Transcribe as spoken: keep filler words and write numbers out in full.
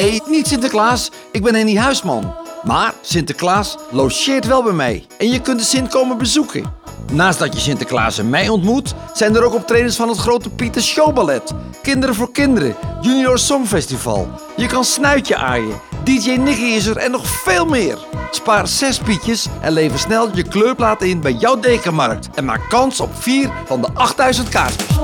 Nee, niet Sinterklaas. Ik ben Henny Huisman. Maar Sinterklaas logeert wel bij mij. En je kunt de Sint komen bezoeken. Naast dat je Sinterklaas en mij ontmoet, zijn er ook optredens van het Grote Pieter Showballet, Kinderen voor Kinderen, Junior Songfestival. Je kan snuitje aaien, D J Nicky is er en nog veel meer. Spaar zes pietjes en lever snel je kleurplaat in bij jouw Dekamarkt. En maak kans op vier van de achtduizend kaartjes.